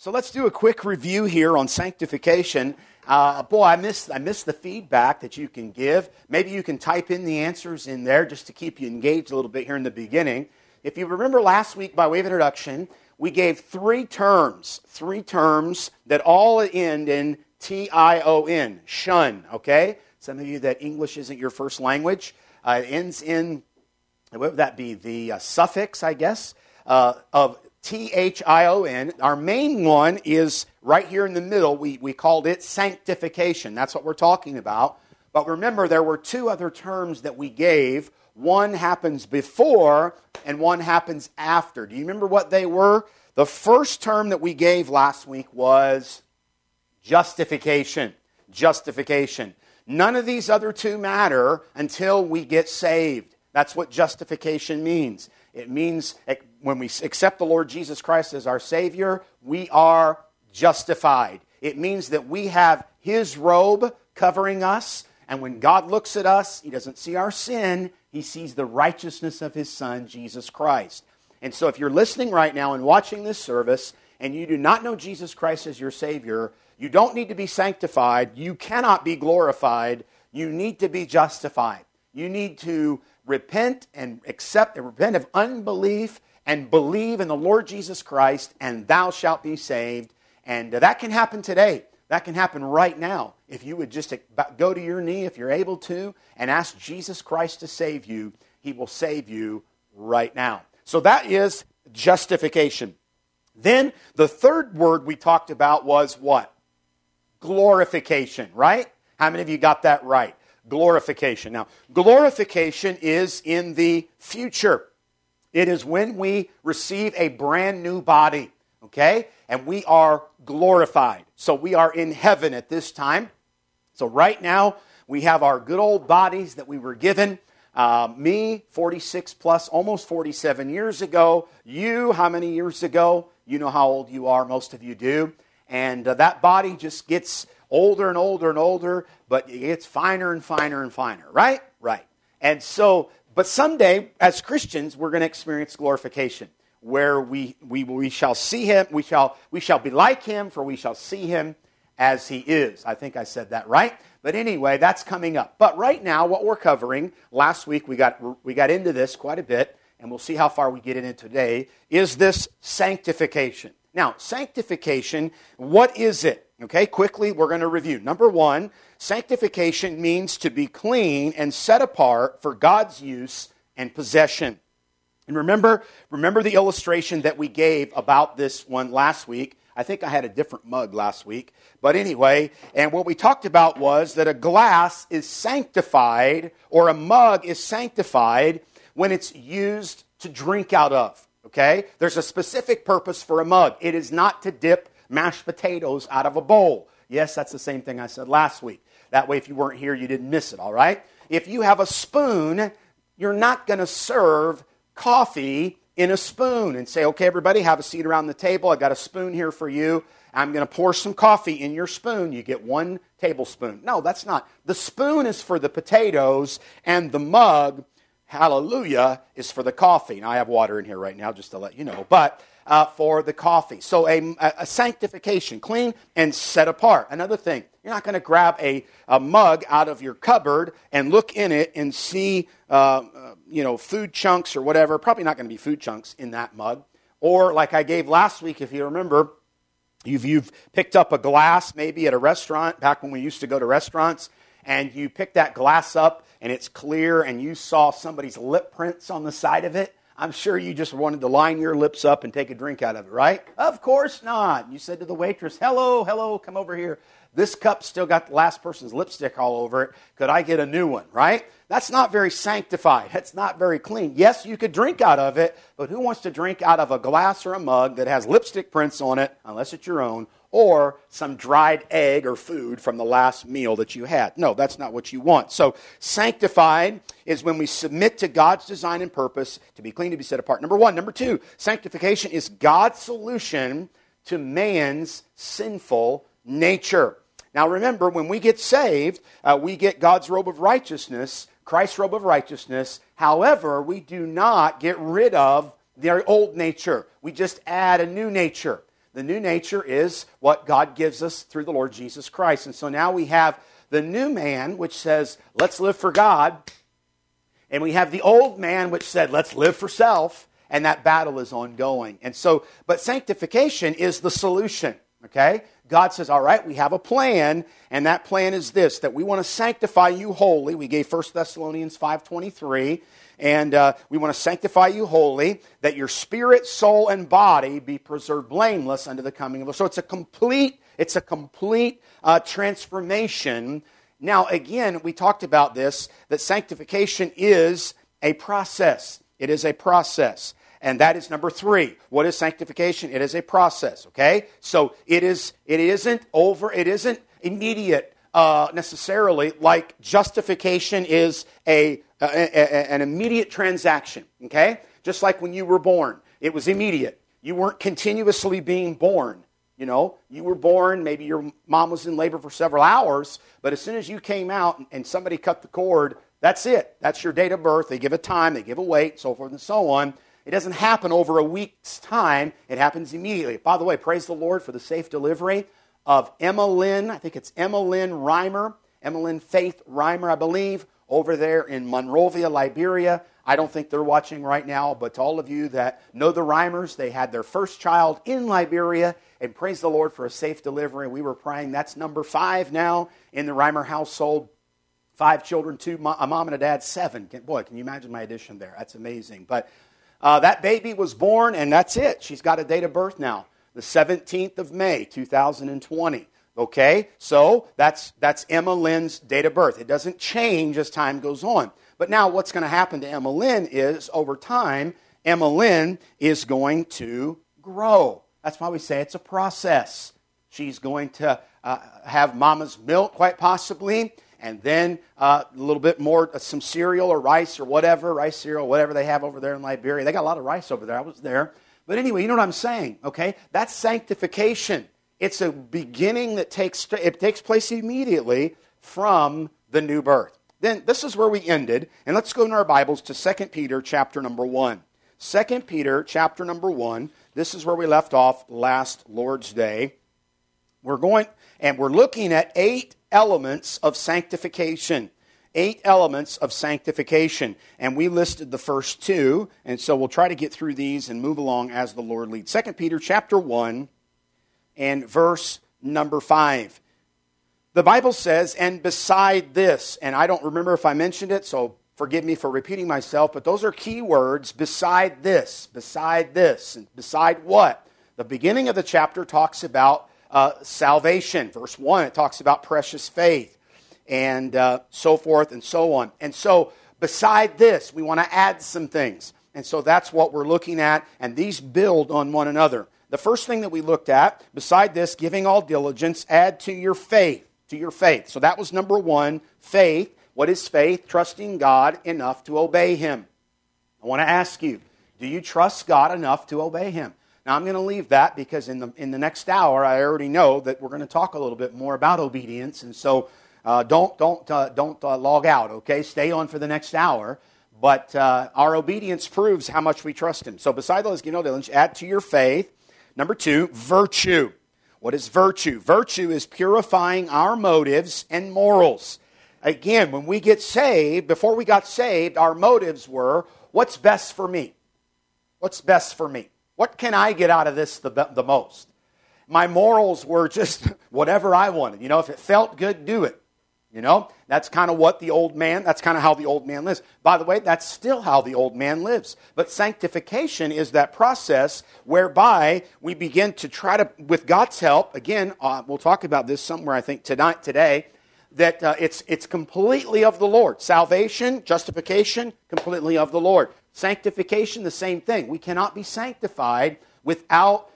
So let's do a quick review here on sanctification. I miss the feedback that you can give. Maybe you can type in the answers in there just to keep you engaged a little bit here in the beginning. If you remember last week, by way of introduction, we gave three terms that all end in T-I-O-N, shun, okay? Some of you that English isn't your first language. It ends in, what would that be, the suffix, I guess, of T-H-I-O-N. Our main one is right here in the middle. We called it sanctification. That's what we're talking about. But remember, there were two other terms that we gave. One happens before and one happens after. Do you remember what they were? The first term that we gave last week was justification. Justification. None of these other two matter until we get saved. That's what justification means. It means when we accept the Lord Jesus Christ as our Savior, we are justified. It means that we have His robe covering us, and when God looks at us, He doesn't see our sin, He sees the righteousness of His Son, Jesus Christ. And so if you're listening right now and watching this service, and you do not know Jesus Christ as your Savior, you don't need to be sanctified, you cannot be glorified, you need to be justified. You need to repent of unbelief and believe in the Lord Jesus Christ, and thou shalt be saved. And that can happen today. That can happen right now. If you would just go to your knee, if you're able to, and ask Jesus Christ to save you, He will save you right now. So that is justification. Then the third word we talked about was what? Glorification, right? How many of you got that right? Glorification. Now, glorification is in the future. It is when we receive a brand new body, okay? And we are glorified. So we are in heaven at this time. So right now, we have our good old bodies that we were given. Me, 46 plus, almost 47 years ago. You, how many years ago? You know how old you are, most of you do. And that body just gets older and older and older, but it gets finer and finer and finer, right? Right. And so, but someday, as Christians, we're going to experience glorification, where we shall see Him, we shall be like Him, for we shall see Him as He is. I think I said that right. But anyway, that's coming up. But right now, what we're covering, last week we got into this quite a bit, and we'll see how far we get in it today, is this sanctification. Now, sanctification, what is it? Okay, quickly, we're going to review. Number one, sanctification means to be clean and set apart for God's use and possession. And remember the illustration that we gave about this one last week. I think I had a different mug last week. But anyway, and what we talked about was that a glass is sanctified, or a mug is sanctified when it's used to drink out of. Okay? There's a specific purpose for a mug. It is not to dip mashed potatoes out of a bowl. Yes, that's the same thing I said last week. That way, if you weren't here, you didn't miss it, all right? If you have a spoon, you're not going to serve coffee in a spoon and say, okay, everybody, have a seat around the table. I got a spoon here for you. I'm going to pour some coffee in your spoon. You get 1 tablespoon. No, that's not. The spoon is for the potatoes, and the mug, hallelujah, is for the coffee. Now, I have water in here right now just to let you know, but for the coffee. So a sanctification, clean and set apart. Another thing, you're not going to grab a mug out of your cupboard and look in it and see food chunks or whatever. Probably not going to be food chunks in that mug. Or like I gave last week, if you remember, you've picked up a glass maybe at a restaurant, back when we used to go to restaurants, and you pick that glass up and it's clear and you saw somebody's lip prints on the side of it. I'm sure you just wanted to line your lips up and take a drink out of it, right? Of course not. You said to the waitress, hello, come over here. This cup still got the last person's lipstick all over it. Could I get a new one, right? That's not very sanctified. That's not very clean. Yes, you could drink out of it, but who wants to drink out of a glass or a mug that has lipstick prints on it, unless it's your own, or some dried egg or food from the last meal that you had? No, that's not what you want. So sanctified is when we submit to God's design and purpose to be clean, to be set apart. Number one. Number two, sanctification is God's solution to man's sinful nature. Now remember, when we get saved, we get God's robe of righteousness, Christ's robe of righteousness. However, we do not get rid of their old nature. We just add a new nature. The new nature is what God gives us through the Lord Jesus Christ. And so now we have the new man, which says, let's live for God. And we have the old man, which said, let's live for self. And that battle is ongoing. And so, but sanctification is the solution, okay? God says, all right, we have a plan, and that plan is this, that we want to sanctify you wholly. We gave 1 Thessalonians 5:23, and we want to sanctify you wholly, that your spirit, soul, and body be preserved blameless unto the coming of us. So it's a complete transformation. Now, again, we talked about this, that sanctification is a process. It is a process. And that is number 3. What is sanctification? It is a process, okay? So it isn't immediate necessarily, like justification is an immediate transaction, okay? Just like when you were born, it was immediate. You weren't continuously being born. You know, you were born, maybe your mom was in labor for several hours, but as soon as you came out and somebody cut the cord, that's it. That's your date of birth. They give a time, they give a weight, so forth and so on. It doesn't happen over a week's time. It happens immediately. By the way, praise the Lord for the safe delivery of Emma Lynn. I think it's Emma Lynn Reimer, Emma Lynn Faith Reimer, I believe, over there in Monrovia, Liberia. I don't think they're watching right now, but to all of you that know the Reimers, they had their first child in Liberia, and praise the Lord for a safe delivery. We were praying. That's number 5 now in the Reimer household. 5 children, 2, a mom and a dad, 7. Boy, can you imagine my addition there? That's amazing. But that baby was born, and that's it. She's got a date of birth now, the 17th of May, 2020. Okay, so that's Emma Lynn's date of birth. It doesn't change as time goes on. But now what's going to happen to Emma Lynn is, over time, Emma Lynn is going to grow. That's why we say it's a process. She's going to have mama's milk, quite possibly, and then a little bit more, some cereal or rice or whatever, rice cereal, whatever they have over there in Liberia. They got a lot of rice over there. I was there. But anyway, you know what I'm saying, okay? That's sanctification. It's a beginning that takes place immediately from the new birth. Then this is where we ended, and let's go in our Bibles to 2 Peter chapter number 1. 2 Peter chapter number 1, this is where we left off last Lord's Day. We're looking at 8 elements of sanctification. 8 elements of sanctification. And we listed the first 2, and so we'll try to get through these and move along as the Lord leads. 2 Peter chapter 1 and verse number 5. The Bible says, and beside this, and I don't remember if I mentioned it, so forgive me for repeating myself, but those are key words, beside this, and beside what? The beginning of the chapter talks about salvation. Verse 1, it talks about precious faith, and so forth and so on. And so, beside this, we want to add some things. And so that's what we're looking at, and these build on one another. The first thing that we looked at, beside this, giving all diligence, add to your faith. So that was number 1, faith. What is faith? Trusting God enough to obey Him. I want to ask you, do you trust God enough to obey Him? Now I'm going to leave that because in the next hour I already know that we're going to talk a little bit more about obedience, and so don't log out. Okay, stay on for the next hour. But our obedience proves how much we trust Him. So beside those, diligence, add to your faith. Number 2, virtue. What is virtue? Virtue is purifying our motives and morals. Again, when we get saved, before we got saved, our motives were, what's best for me? What's best for me? What can I get out of this the most? My morals were just whatever I wanted. If it felt good, do it. That's kind of what that's kind of how the old man lives. By the way, that's still how the old man lives. But sanctification is that process whereby we begin to try to, with God's help, again, we'll talk about this somewhere, I think, today, that it's completely of the Lord. Salvation, justification, completely of the Lord. Sanctification, the same thing. We cannot be sanctified without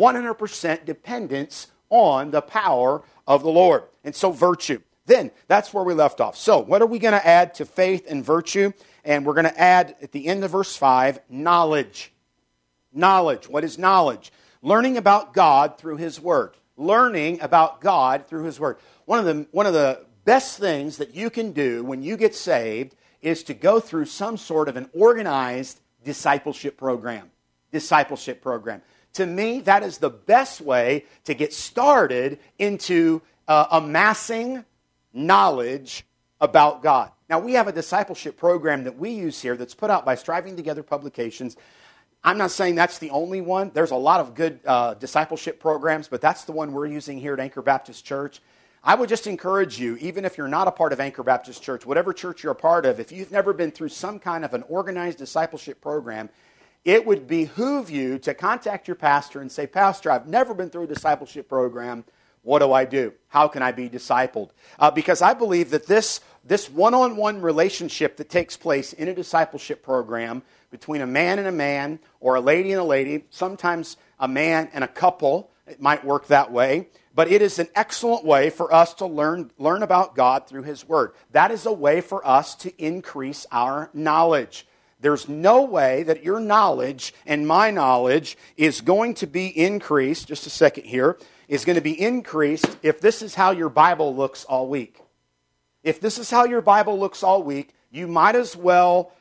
100% dependence on the power of the Lord. And so virtue. Then, that's where we left off. So, what are we going to add to faith and virtue? And we're going to add, at the end of verse 5, knowledge. Knowledge. What is knowledge? Learning about God through His Word. Learning about God through His Word. One of the best things that you can do when you get saved is to go through some sort of an organized discipleship program. To me, that is the best way to get started into amassing knowledge about God. Now, we have a discipleship program that we use here that's put out by Striving Together Publications. I'm not saying that's the only one. There's a lot of good discipleship programs, but that's the one we're using here at Anchor Baptist Church. I would just encourage you, even if you're not a part of Anchor Baptist Church, whatever church you're a part of, if you've never been through some kind of an organized discipleship program, it would behoove you to contact your pastor and say, Pastor, I've never been through a discipleship program. What do I do? How can I be discipled? Because I believe that this one-on-one relationship that takes place in a discipleship program between a man or a lady and a lady, sometimes a man and a couple, it might work that way, but it is an excellent way for us to learn about God through His Word. That is a way for us to increase our knowledge. There's no way that your knowledge and my knowledge is going to be increased, just a second here, is going to be increased if this is how your Bible looks all week. If this is how your Bible looks all week, you might as well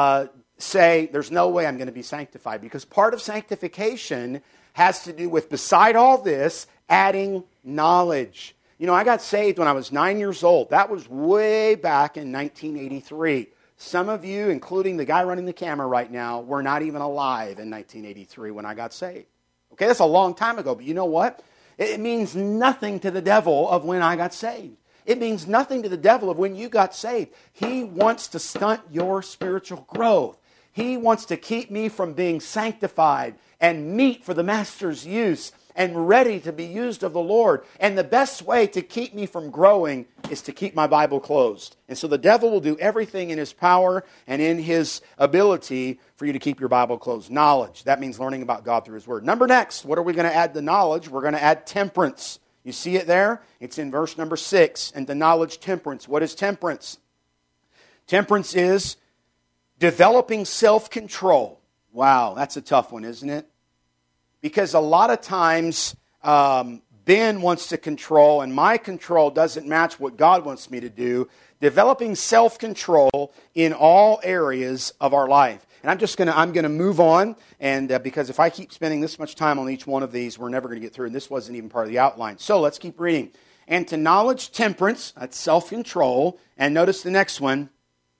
say, there's no way I'm going to be sanctified. Because part of sanctification has to do with, beside all this, adding knowledge. You know, I got saved when I was 9 years old. That was way back in 1983. Some of you, including the guy running the camera right now, were not even alive in 1983 when I got saved. Okay, that's a long time ago, but you know what? It means nothing to the devil of when I got saved. It means nothing to the devil of when you got saved. He wants to stunt your spiritual growth. He wants to keep me from being sanctified and meet for the Master's use and ready to be used of the Lord. And the best way to keep me from growing is to keep my Bible closed. And so the devil will do everything in his power and in his ability for you to keep your Bible closed. Knowledge. That means learning about God through His Word. Next, what are we going to add to knowledge? We're going to add temperance. You see it there? It's in verse number 6. And to knowledge, temperance. What is temperance? Temperance is developing self-control. Wow, that's a tough one, isn't it? Because a lot of times, Ben wants to control, and my control doesn't match what God wants me to do. Developing self-control in all areas of our life. And I'm going to move on, and because if I keep spending this much time on each one of these, we're never going to get through, and this wasn't even part of the outline. So let's keep reading. And to knowledge, temperance, that's self-control. And notice the next one.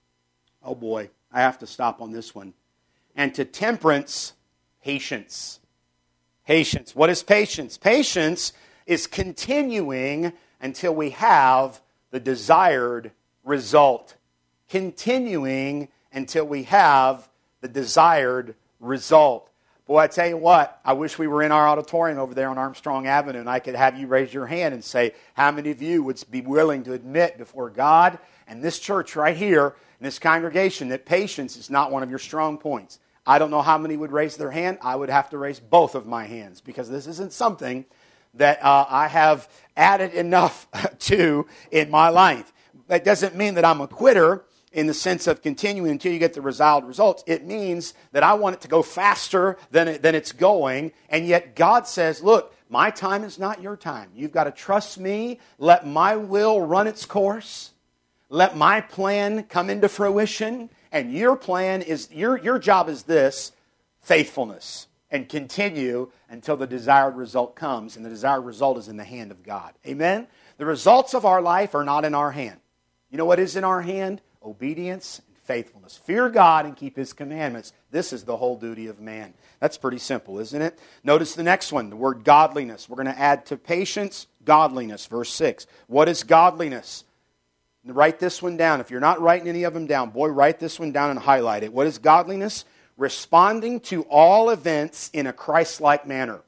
Oh boy, I have to stop on this one. And to temperance, patience. Patience. What is patience? Patience is continuing until we have the desired result. Continuing until we have the desired result. Boy, I tell you what, I wish we were in our auditorium over there on Armstrong Avenue and I could have you raise your hand and say, how many of you would be willing to admit before God and this church right here, in this congregation, that patience is not one of your strong points? I don't know how many would raise their hand. I would have to raise both of my hands because this isn't something that I have added enough to in my life. That doesn't mean that I'm a quitter in the sense of continuing until you get the desired results. It means that I want it to go faster than it's going, and yet God says, look, my time is not your time. You've got to trust me. Let my will run its course. Let my plan come into fruition. And your plan is, your job is this, faithfulness. And continue until the desired result comes. And the desired result is in the hand of God. Amen? The results of our life are not in our hand. You know what is in our hand? Obedience and faithfulness. Fear God and keep His commandments. This is the whole duty of man. That's pretty simple, isn't it? Notice the next one, the word godliness. We're going to add to patience, godliness. Verse 6. What is godliness? Write this one down. If you're not writing any of them down, boy, write this one down and highlight it. What is godliness? Responding to all events in a Christ-like manner.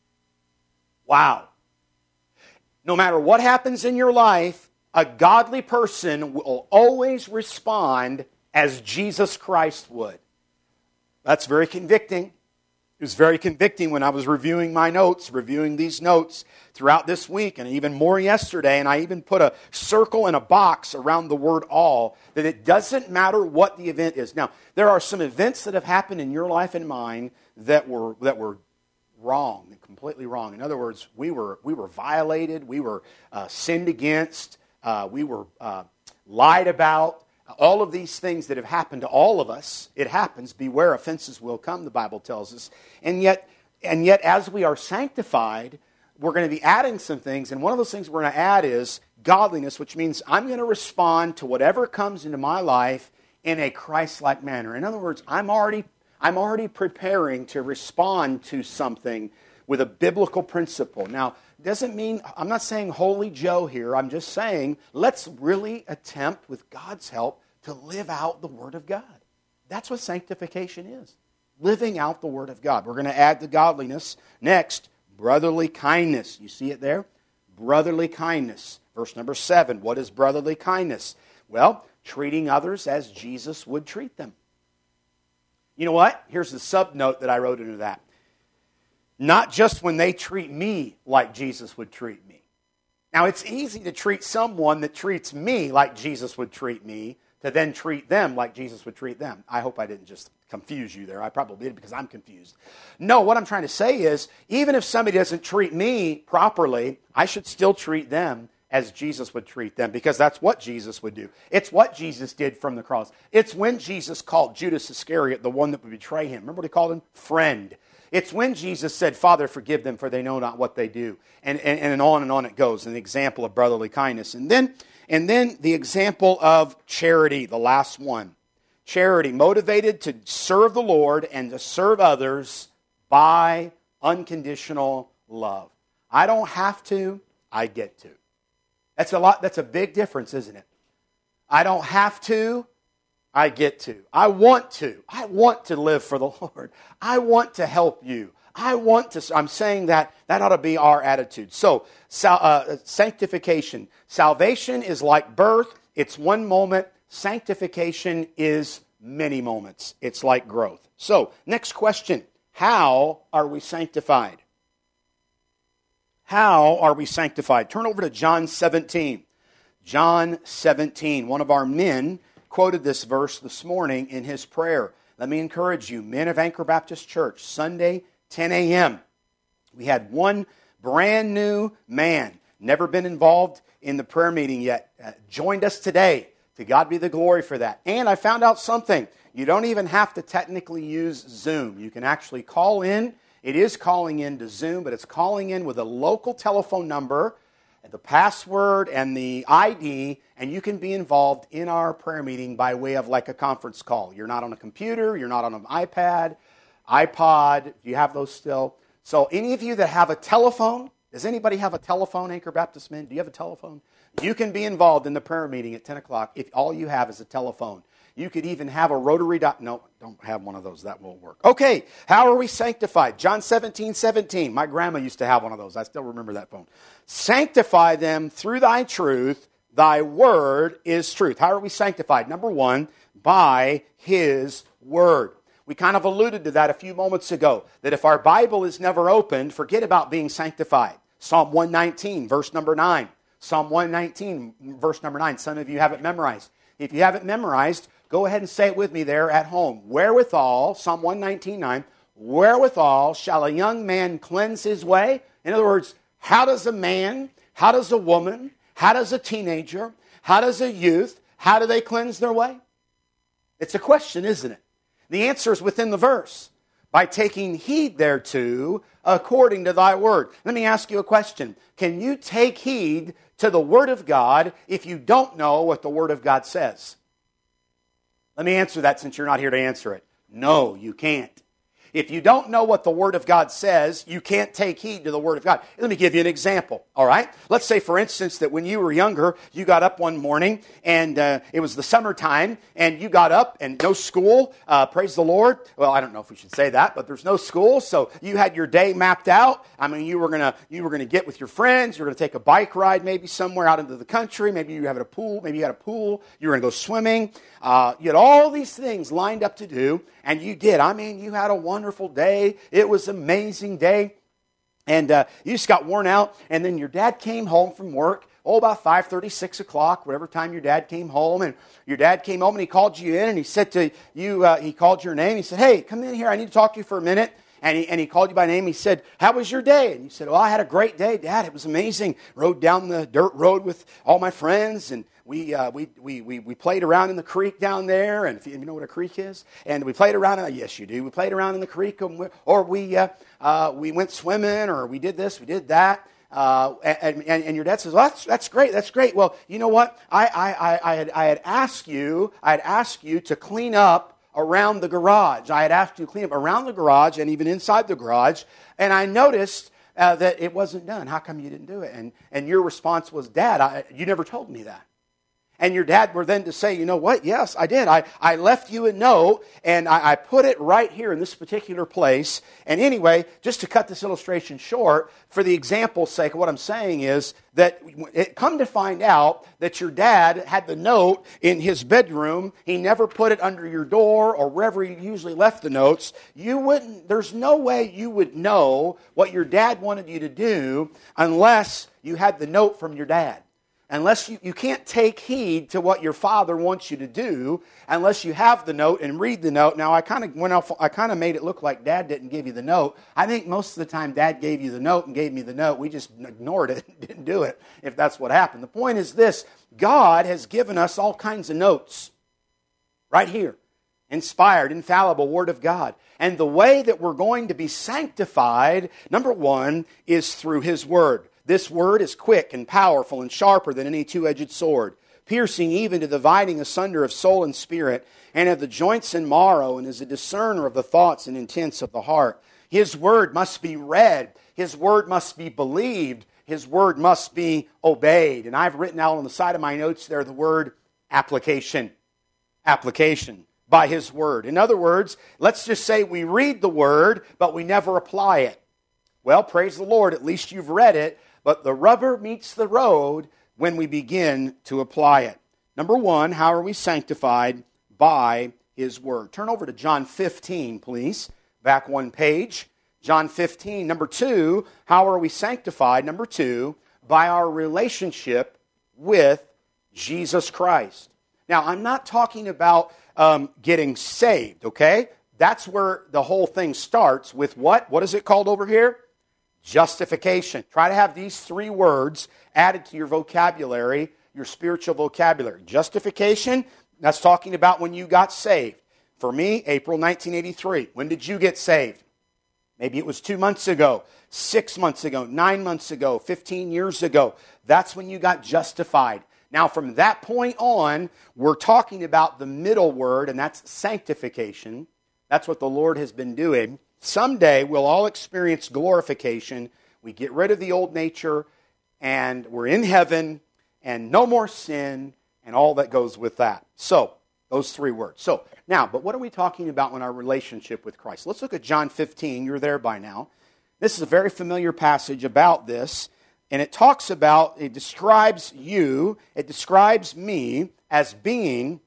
Wow. No matter what happens in your life, a godly person will always respond as Jesus Christ would. That's very convicting. It was very convicting when I was reviewing these notes throughout this week and even more yesterday, and I even put a circle and a box around the word all, that it doesn't matter what the event is. Now, there are some events that have happened in your life and mine that were wrong, completely wrong. In other words, we were violated, we were sinned against, we were lied about. All of these things that have happened to all of us, it happens. Beware, offenses will come, the Bible tells us. And yet, And yet, as we are sanctified, we're going to be adding some things. And one of those things we're going to add is godliness, which means I'm going to respond to whatever comes into my life in a Christ-like manner. In other words, I'm already preparing to respond to something with a biblical principle. Now, doesn't mean, I'm not saying holy Joe here. I'm just saying, let's really attempt, with God's help, to live out the Word of God. That's what sanctification is. Living out the Word of God. We're going to add the godliness. Next, brotherly kindness. You see it there? Brotherly kindness. Verse number 7. What is brotherly kindness? Well, treating others as Jesus would treat them. You know what? Here's the subnote that I wrote into that. Not just when they treat me like Jesus would treat me. Now, it's easy to treat someone that treats me like Jesus would treat me, to then treat them like Jesus would treat them. I hope I didn't just confuse you there. I probably did because I'm confused. No, what I'm trying to say is, even if somebody doesn't treat me properly, I should still treat them as Jesus would treat them, because that's what Jesus would do. It's what Jesus did from the cross. It's when Jesus called Judas Iscariot the one that would betray him. Remember what he called him? Friend. It's when Jesus said, Father, forgive them, for they know not what they do. And on it goes, an example of brotherly kindness. And then the example of charity, the last one. Charity, motivated to serve the Lord and to serve others by unconditional love. I don't have to, I get to. That's a big difference, isn't it? I don't have to, I get to. I want to. I want to live for the Lord. I want to help you. I'm saying that ought to be our attitude. So, sanctification. Salvation is like birth. It's one moment. Sanctification is many moments. It's like growth. So, next question. How are we sanctified? How are we sanctified? Turn over to John 17. John 17. One of our men quoted this verse this morning in his prayer. Let me encourage you, men of Anchor Baptist Church, Sunday, 10 a.m. We had one brand new man, never been involved in the prayer meeting yet, joined us today. To God be the glory for that. And I found out something. You don't even have to technically use Zoom. You can actually call in. It is calling in to Zoom, but it's calling in with a local telephone number, the password and the ID, and you can be involved in our prayer meeting by way of like a conference call. You're not on a computer, you're not on an iPad, iPod. Do you have those still? So any of you that have a telephone, does anybody have a telephone, Anchor Baptist men? Do you have a telephone? You can be involved in the prayer meeting at 10 o'clock if all you have is a telephone. You could even have a rotary dot. No, don't have one of those. That won't work. Okay, how are we sanctified? John 17:17. My grandma used to have one of those. I still remember that phone. Sanctify them through thy truth. Thy word is truth. How are we sanctified? Number one, by his word. We kind of alluded to that a few moments ago, that if our Bible is never opened, forget about being sanctified. Psalm 119, verse number 9. Psalm 119, verse number 9. Some of you have it memorized. If you have it memorized, go ahead and say it with me there at home. Wherewithal, Psalm 119:9, wherewithal shall a young man cleanse his way? In other words, how does a man, how does a woman, how does a teenager, how does a youth, how do they cleanse their way? It's a question, isn't it? The answer is within the verse. By taking heed thereto according to thy word. Let me ask you a question. Can you take heed to the Word of God if you don't know what the Word of God says? Let me answer that since you're not here to answer it. No, you can't. If you don't know what the Word of God says, you can't take heed to the Word of God. Let me give you an example, all right? Let's say, for instance, that when you were younger, you got up one morning, and it was the summertime, and you got up, and no school, praise the Lord. Well, I don't know if we should say that, but there's no school, so you had your day mapped out. I mean, you were gonna get with your friends, you were gonna take a bike ride maybe somewhere out into the country, maybe you had a pool, you were gonna go swimming. You had all these things lined up to do, and you did. I mean, you had a wonderful day. It was an amazing day. And you just got worn out, and then your dad came home from work, about 5:30, 6 o'clock, whatever time your dad came home. And your dad came home, and he called you in, and he said to you, he called your name. He said, hey, come in here. I need to talk to you for a minute. and he called you by name. He said, how was your day? And you said, well, I had a great day, Dad. It was amazing. Rode down the dirt road with all my friends, and we played around in the creek down there. And if you know what a creek is, and we played around. Yes, you do. We played around in the creek, or we went swimming, or we did this, we did that. And your dad says, well, that's great, that's great. Well, you know what? I had asked you to clean up around the garage. I had asked you to clean up around the garage and even inside the garage, and I noticed that it wasn't done. How come you didn't do it? And your response was, Dad, you never told me that. And your dad were then to say, you know what? Yes, I did. I left you a note, and I put it right here in this particular place. And anyway, just to cut this illustration short, for the example's sake, what I'm saying is that come to find out that your dad had the note in his bedroom. He never put it under your door or wherever he usually left the notes. There's no way you would know what your dad wanted you to do unless you had the note from your dad. Unless you can't take heed to what your father wants you to do unless you have the note and read the note. Now, I kind of made it look like Dad didn't give you the note. I think most of the time Dad gave you the note and gave me the note. We just ignored it and didn't do it, if that's what happened. The point is this: God has given us all kinds of notes right here. Inspired, infallible Word of God. And the way that we're going to be sanctified, number one, is through His Word. This Word is quick and powerful and sharper than any two-edged sword, piercing even to dividing asunder of soul and spirit, and of the joints and marrow, and is a discerner of the thoughts and intents of the heart. His Word must be read. His Word must be believed. His Word must be obeyed. And I've written out on the side of my notes there the word application. Application by His Word. In other words, let's just say we read the Word, but we never apply it. Well, praise the Lord, at least you've read it. But the rubber meets the road when we begin to apply it. Number one, how are we sanctified? By His Word. Turn over to John 15, please. Back one page. John 15. Number two, how are we sanctified? Number two, by our relationship with Jesus Christ. Now, I'm not talking about getting saved, okay? That's where the whole thing starts with what? What is it called over here? Justification. Try to have these three words added to your vocabulary, your spiritual vocabulary. Justification, that's talking about when you got saved. For me, April 1983. When did you get saved? Maybe it was 2 months ago, 6 months ago, 9 months ago, 15 years ago. That's when you got justified. Now, from that point on, we're talking about the middle word, and that's sanctification. That's what the Lord has been doing. Someday, we'll all experience glorification. We get rid of the old nature, and we're in heaven, and no more sin, and all that goes with that. So, those three words. So, now, but what are we talking about in our relationship with Christ? Let's look at John 15. You're there by now. This is a very familiar passage about this, and it describes you, it describes me as being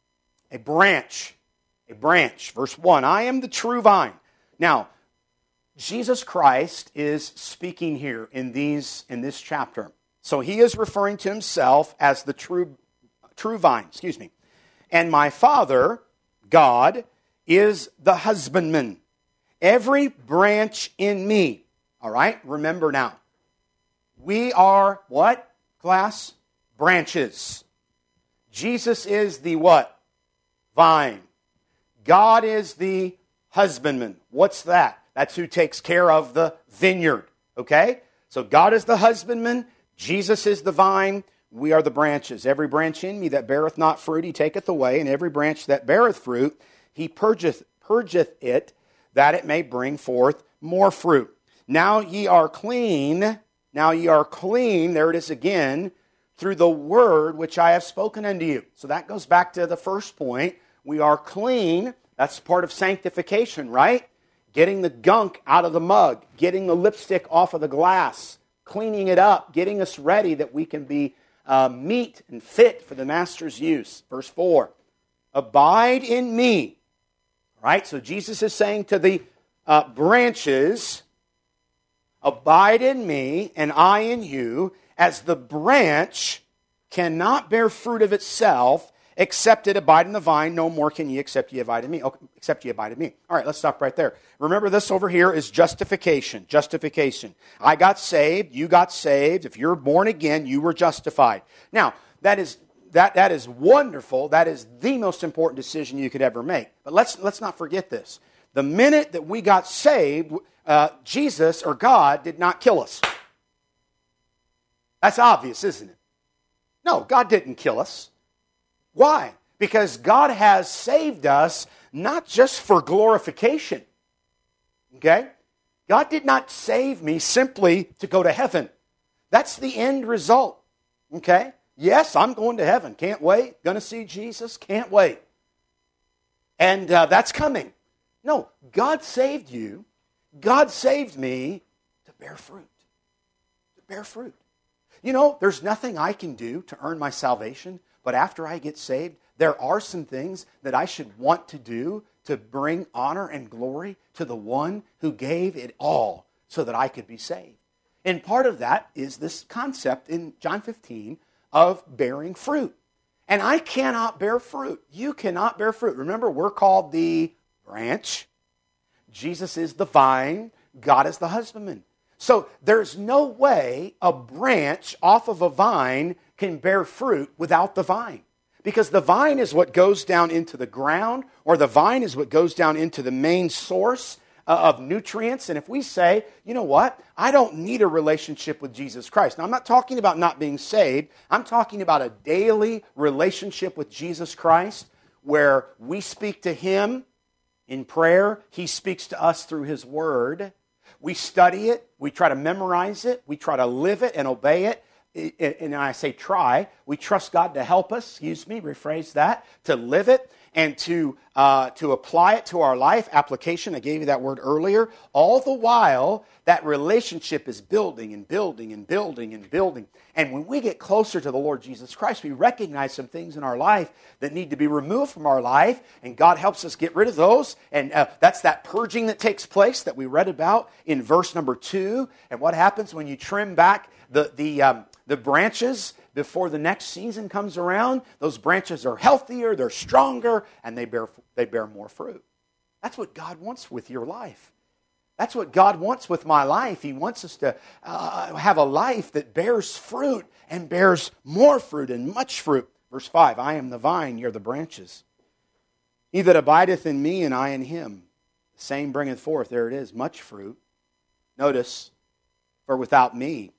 a branch. A branch. Verse 1, I am the true vine. Now, Jesus Christ is speaking here in this chapter. So he is referring to himself as the true vine, And my Father, God, is the husbandman. Every branch in me. All right? Remember now. We are what, class? Branches. Jesus is the what? Vine. God is the husbandman. What's that? That's who takes care of the vineyard. Okay? So God is the husbandman. Jesus is the vine. We are the branches. Every branch in me that beareth not fruit, he taketh away. And every branch that beareth fruit, he purgeth it, that it may bring forth more fruit. Now ye are clean. Now ye are clean. There it is again. Through the word which I have spoken unto you. So that goes back to the first point. We are clean. That's part of sanctification, right? Getting the gunk out of the mug, getting the lipstick off of the glass, cleaning it up, getting us ready that we can be meet and fit for the master's use. Verse 4, abide in me. Right? So Jesus is saying to the branches, abide in me and I in you, as the branch cannot bear fruit of itself except it abide in the vine, no more can ye except ye abide in me. Okay, except ye abide in me. All right, let's stop right there. Remember, this over here is justification. Justification. I got saved. You got saved. If you're born again, you were justified. Now, that is wonderful. That is the most important decision you could ever make. But let's not forget this. The minute that we got saved, Jesus or God did not kill us. That's obvious, isn't it? No, God didn't kill us. Why? Because God has saved us not just for glorification. Okay? God did not save me simply to go to heaven. That's the end result. Okay? Yes, I'm going to heaven. Can't wait. Going to see Jesus. Can't wait. And that's coming. No, God saved you. God saved me to bear fruit. To bear fruit. You know, there's nothing I can do to earn my salvation, but after I get saved, there are some things that I should want to do to bring honor and glory to the one who gave it all so that I could be saved. And part of that is this concept in John 15 of bearing fruit. And I cannot bear fruit. You cannot bear fruit. Remember, we're called the branch. Jesus is the vine. God is the husbandman. So there's no way a branch off of a vine can bear fruit without the vine. Because the vine is what goes down into the ground, or the vine is what goes down into the main source of nutrients. And if we say, you know what, I don't need a relationship with Jesus Christ. Now, I'm not talking about not being saved. I'm talking about a daily relationship with Jesus Christ where we speak to Him in prayer. He speaks to us through His Word. We study it. We try to memorize it. We try to live it and obey it. And I say try. We trust God to help us, rephrase that, to live it and to apply it to our life. Application, I gave you that word earlier. All the while, that relationship is building and building and building and building. And when we get closer to the Lord Jesus Christ, we recognize some things in our life that need to be removed from our life, and God helps us get rid of those. And that's that purging that takes place that we read about in verse number 2. And what happens when you trim back the branches before the next season comes around? Those branches are healthier, they're stronger, and they bear more fruit. That's what God wants with your life. That's what God wants with my life. He wants us to have a life that bears fruit and bears more fruit and much fruit. Verse 5, I am the vine, ye are the branches. He that abideth in me and I in him, the same bringeth forth, there it is, much fruit. Notice, for without me,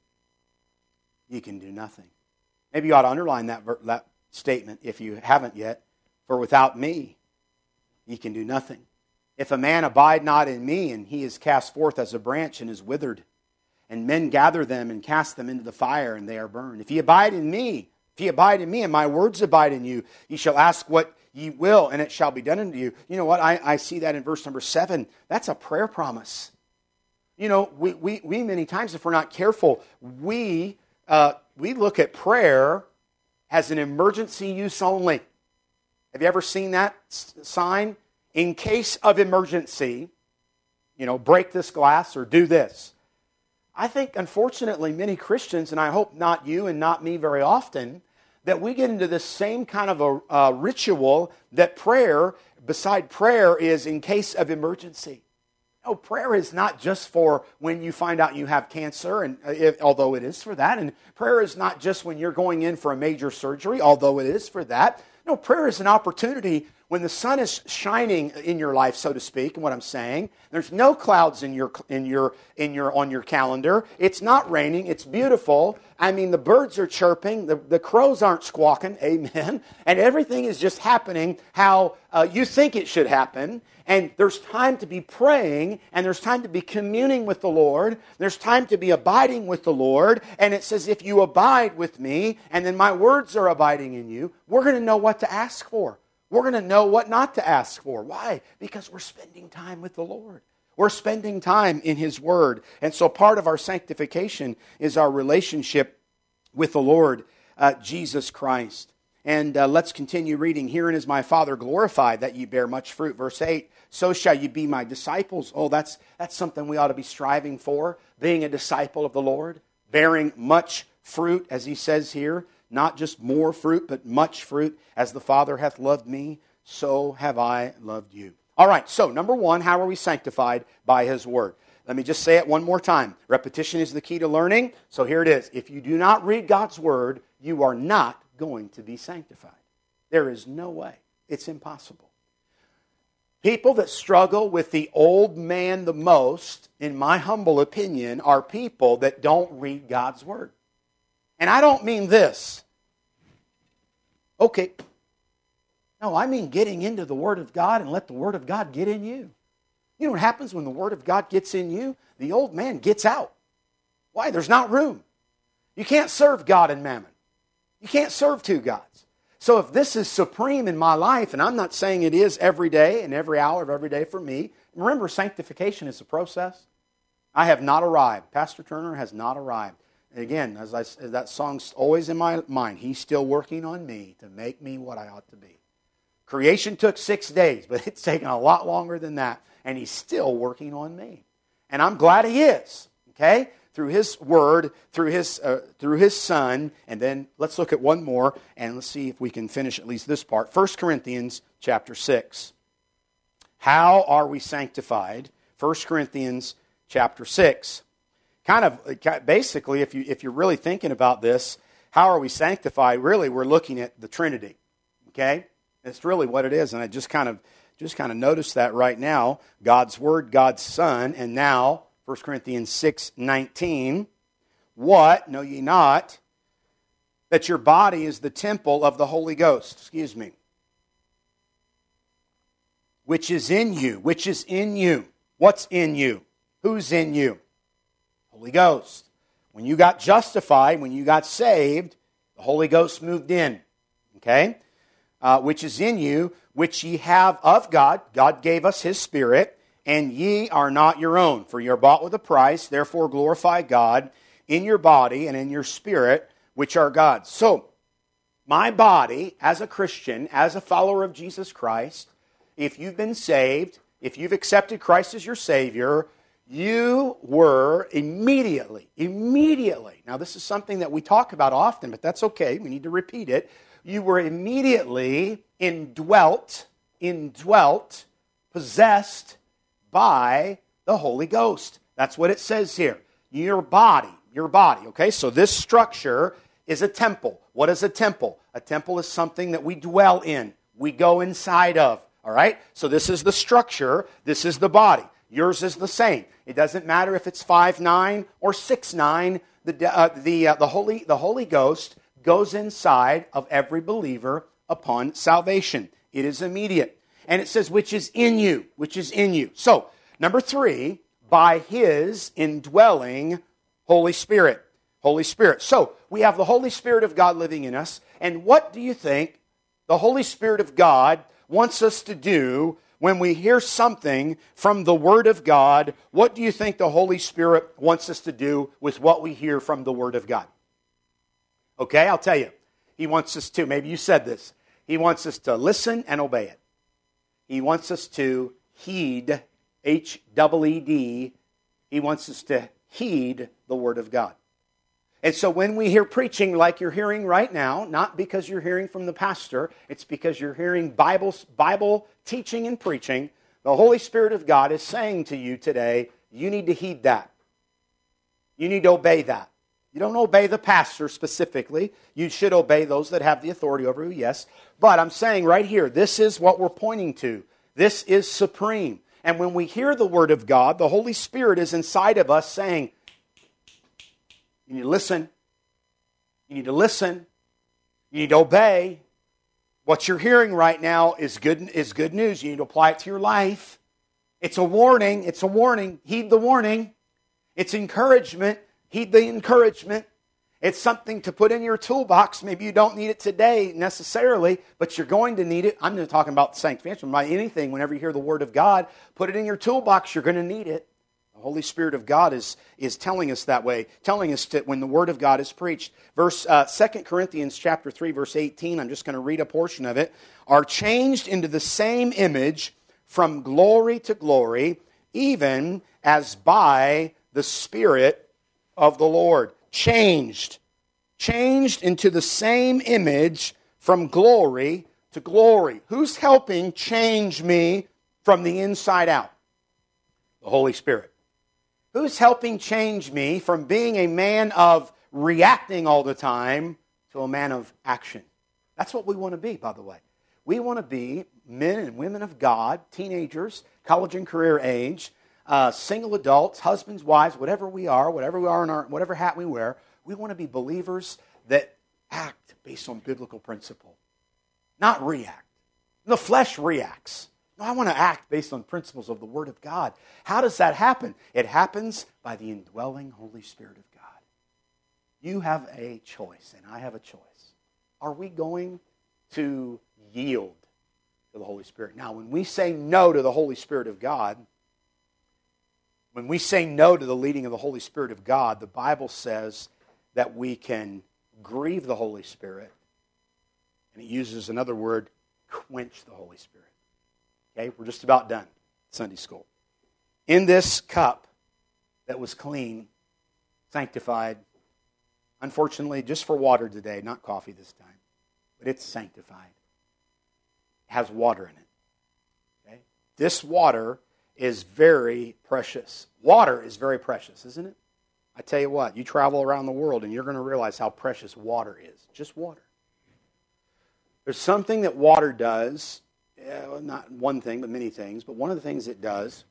ye can do nothing. Maybe you ought to underline that statement if you haven't yet. For without me, ye can do nothing. If a man abide not in me, and he is cast forth as a branch and is withered, and men gather them and cast them into the fire, and they are burned. If ye abide in me, and my words abide in you, ye shall ask what ye will, and it shall be done unto you. You know what? I see that in verse number 7. That's a prayer promise. You know, we many times, if we're not careful, we look at prayer as an emergency use only. Have you ever seen that sign? In case of emergency, break this glass or do this. I think, unfortunately, many Christians, and I hope not you and not me very often, that we get into this same kind of a ritual that prayer, beside prayer, is in case of emergency. No, prayer is not just for when you find out you have cancer, and although it is for that. And prayer is not just when you're going in for a major surgery, although it is for that. No, prayer is an opportunity when the sun is shining in your life, so to speak, and what I'm saying. There's no clouds on your calendar. It's not raining. It's beautiful. I mean, the birds are chirping. The crows aren't squawking. Amen. And everything is just happening how you think it should happen. And there's time to be praying, and there's time to be communing with the Lord. There's time to be abiding with the Lord. And it says, if you abide with me, and then my words are abiding in you, we're going to know what to ask for. We're going to know what not to ask for. Why? Because we're spending time with the Lord. We're spending time in His Word. And so part of our sanctification is our relationship with the Lord Jesus Christ. And let's continue reading. Herein is my Father glorified, that ye bear much fruit. Verse 8, so shall ye be my disciples. Oh, that's something we ought to be striving for, being a disciple of the Lord, bearing much fruit, as he says here. not just more fruit, but much fruit. As the Father hath loved me, so have I loved you. All right, so number one, how are we sanctified? By His Word. Let me just say it one more time. Repetition is the key to learning. So here it is. If you do not read God's Word, you are not going to be sanctified. There is no way. It's impossible. People that struggle with the old man the most, in my humble opinion, are people that don't read God's Word. And I don't mean this. Okay. No, I mean getting into the Word of God and let the Word of God get in you. You know what happens when the Word of God gets in you? The old man gets out. Why? There's not room. You can't serve God and mammon. You can't serve two gods. So if this is supreme in my life, and I'm not saying it is every day and every hour of every day for me, remember, sanctification is a process. I have not arrived. Pastor Turner has not arrived. And again, as that song's always in my mind, He's still working on me to make me what I ought to be. Creation took 6 days, but it's taken a lot longer than that, and He's still working on me. And I'm glad He is, okay? Through His Word, through His Son, and then let's look at one more, and let's see if we can finish at least this part. 1 Corinthians chapter 6. How are we sanctified? 1 Corinthians chapter 6. Basically, if you're really thinking about this, how are we sanctified? Really, we're looking at the Trinity, okay? It's really what it is, and I just kind of noticed that right now. God's Word, God's Son, and now 1 Corinthians 6:19. What, know ye not, that your body is the temple of the Holy Ghost, which is in you. Which is in you. What's in you? Who's in you? Holy Ghost. When you got justified, when you got saved, the Holy Ghost moved in. Okay? Which is in you, which ye have of God. God gave us His Spirit. And ye are not your own, for ye are bought with a price. Therefore glorify God in your body and in your spirit, which are God's. So, my body, as a Christian, as a follower of Jesus Christ, if you've been saved, if you've accepted Christ as your Savior, you were immediately, now this is something that we talk about often, but that's okay, we need to repeat it. You were immediately indwelt, possessed by the Holy Ghost. That's what it says here. Your body, okay? So this structure is a temple. What is a temple? A temple is something that we dwell in, we go inside of, all right? So this is the structure, this is the body. Yours is the same. It doesn't matter if it's 5'9" or 6'9", the Holy Ghost goes inside of every believer upon salvation. It is immediate. And it says, which is in you. So, number 3, by His indwelling Holy Spirit. So, we have the Holy Spirit of God living in us. And what do you think the Holy Spirit of God wants us to do when we hear something from the Word of God? What do you think the Holy Spirit wants us to do with what we hear from the Word of God? Okay, I'll tell you. He wants us to, maybe you said this, He wants us to listen and obey it. He wants us to heed, H-E-E-D. He wants us to heed the Word of God. And so when we hear preaching like you're hearing right now, not because you're hearing from the pastor, it's because you're hearing Bible teaching and preaching, the Holy Spirit of God is saying to you today, you need to heed that. You need to obey that. You don't obey the pastor specifically. You should obey those that have the authority over you, yes. But I'm saying right here, this is what we're pointing to. This is supreme. And when we hear the Word of God, the Holy Spirit is inside of us saying, you need to listen. You need to listen. You need to obey. What you're hearing right now is good news. You need to apply it to your life. It's a warning. It's a warning. Heed the warning. It's encouragement. Heed the encouragement. It's something to put in your toolbox. Maybe you don't need it today necessarily, but you're going to need it. I'm not talking about sanctification, about anything. Whenever you hear the Word of God, put it in your toolbox. You're going to need it. The Holy Spirit of God is telling us that way, telling us that when the Word of God is preached. 2 Corinthians chapter 3, verse 18, I'm just going to read a portion of it, are changed into the same image from glory to glory, even as by the Spirit of the Lord. Changed. changed into the same image from glory to glory. Who's helping change me from the inside out? The Holy Spirit. Who's helping change me from being a man of reacting all the time to a man of action? That's what we want to be, by the way. We want to be men and women of God, teenagers, college and career age, single adults, husbands, wives, whatever we are in our whatever hat we wear. We want to be believers that act based on biblical principle, not react. The flesh reacts. No, I want to act based on principles of the Word of God. How does that happen? It happens by the indwelling Holy Spirit of God. You have a choice, and I have a choice. Are we going to yield to the Holy Spirit? Now, when we say no to the Holy Spirit of God, when we say no to the leading of the Holy Spirit of God, the Bible says that we can grieve the Holy Spirit, and it uses another word, quench the Holy Spirit. Okay, we're just about done Sunday school. In this cup that was clean, sanctified, unfortunately just for water today, not coffee this time, but it's sanctified. It has water in it. Okay? This water is very precious. Water is very precious, isn't it? I tell you what, you travel around the world and you're going to realize how precious water is. Just water. There's something that water does, not one thing, but many things, but one of the things it does,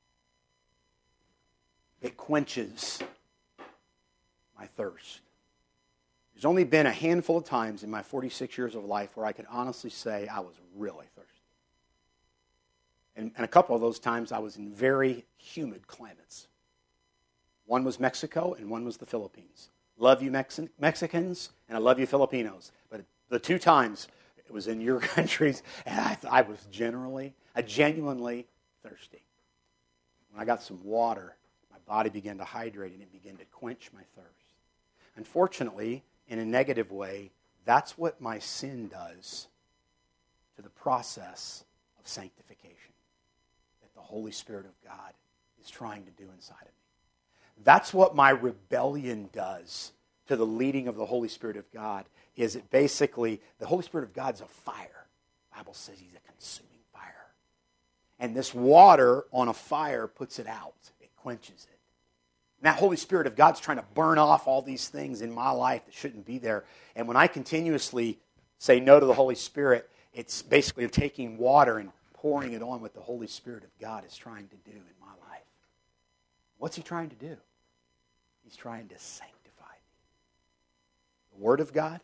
it quenches my thirst. There's only been a handful of times in my 46 years of life where I could honestly say I was really thirsty. And a couple of those times I was in very humid climates. One was Mexico and one was the Philippines. Love you Mexicans and I love you Filipinos. But the two times it was in your countries and I was genuinely thirsty. When I got some water, my body began to hydrate and it began to quench my thirst. Unfortunately, in a negative way, that's what my sin does to the process of sanctification that the Holy Spirit of God is trying to do inside of me. That's what my rebellion does to the leading of the Holy Spirit of God, is it basically, the Holy Spirit of God's a fire. The Bible says He's a consuming fire. And this water on a fire puts it out. It quenches it. And that Holy Spirit of God's trying to burn off all these things in my life that shouldn't be there. And when I continuously say no to the Holy Spirit, it's basically taking water and pouring it on what the Holy Spirit of God is trying to do in my life. What's He trying to do? He's trying to sanctify me. The Word of God,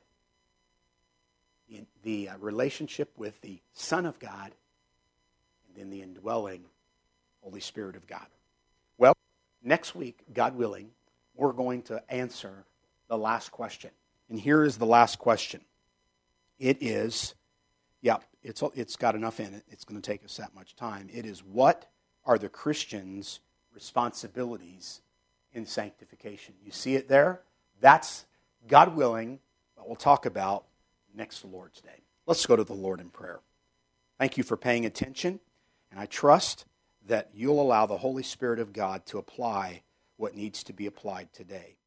the relationship with the Son of God, and then the indwelling Holy Spirit of God. Well, next week, God willing, we're going to answer the last question. And here is the last question. It is, it's got enough in it. It's going to take us that much time. It is, what are the Christian's responsibilities in sanctification? You see it there? That's, God willing, what we'll talk about next Lord's Day. Let's go to the Lord in prayer. Thank you for paying attention, and I trust that you'll allow the Holy Spirit of God to apply what needs to be applied today.